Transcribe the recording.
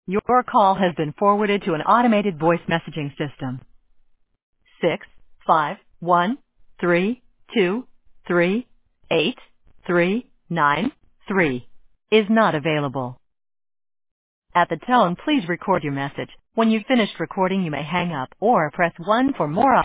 Your call has been forwarded to an automated voice messaging system. 65132383393 is not available. At the tone, please record your message. When you've finished recording, you may hang up or press 1 for more